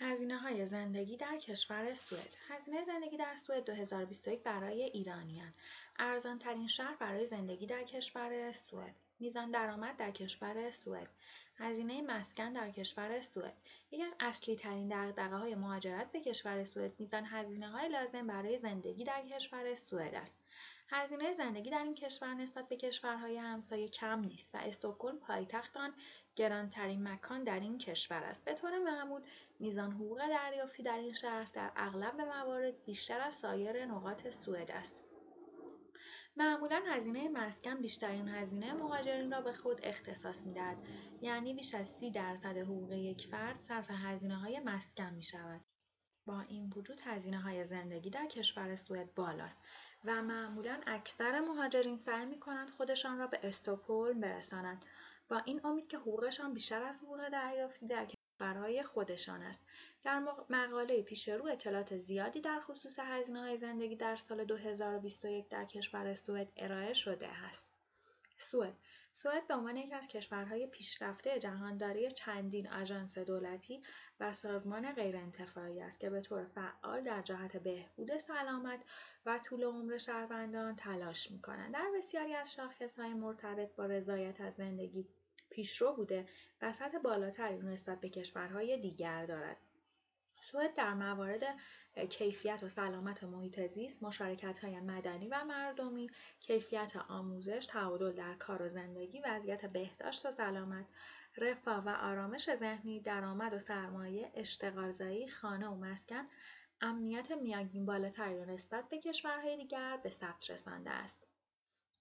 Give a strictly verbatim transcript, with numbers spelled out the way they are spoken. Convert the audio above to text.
هزینه‌های زندگی در کشور سوئد. هزینه زندگی در سوئد دو هزار و بیست و یک برای ایرانیان. ارزان‌ترین شهر برای زندگی در کشور سوئد. میزان درآمد در کشور سوئد. هزینه مسکن در کشور سوئد. یکی از اصلی ترین دغدغه‌های مهاجرت به کشور سوئد میزان هزینه‌های لازم برای زندگی در کشور سوئد است. هزینه زندگی در این کشور نسبت به کشورهای همسایه کم نیست و استکهلم پایتخت آن گرانترین مکان در این کشور است. به طور معمول میزان حقوق دریافتی در این شهر در اغلب موارد بیشتر از سایر نقاط سوئد است. معمولاً هزینه مسکن بیشترین هزینه مهاجرین را به خود اختصاص می‌دهد، یعنی بیش از سی درصد حقوق یک فرد صرف هزینه‌های مسکن می‌شود. با این وجود هزینه‌های زندگی در کشور سوئد بالاست و معمولاً اکثر مهاجرین سعی می‌کنند خودشان را به استکهلم برسانند با این امید که حقوقشان بیشتر از حقوق دریافتی در کشورهای خودشان است. در مقاله پیش رو اطلاعات زیادی در خصوص هزینه‌های زندگی در سال دو هزار و بیست و یک در کشور سوئد ارائه شده است. سوئد سوئد به عنوان یکی از کشورهای پیشرفته جهان دارای چندین آژانس دولتی و سازمان غیرانتفاعی است که به طور فعال در جهت بهبود سلامت و طول عمر شهروندان تلاش می‌کنند. در بسیاری از شاخص‌های مرتبط با رضایت از زندگی پیشرو بوده و سطح بالاتری نسبت به کشورهای دیگر دارد. سوئد در موارد کیفیت و سلامت محیط زیست، مشارکت‌های مدنی و مردمی، کیفیت آموزش، تعادل در کار و زندگی، وضعیت بهداشت و سلامت، رفاه و آرامش ذهنی، درآمد و سرمایه، اشتغالزایی، خانه و مسکن، امنیت میانگین بالاتری را نسبت به کشورهای دیگر به ثبت رسانده است.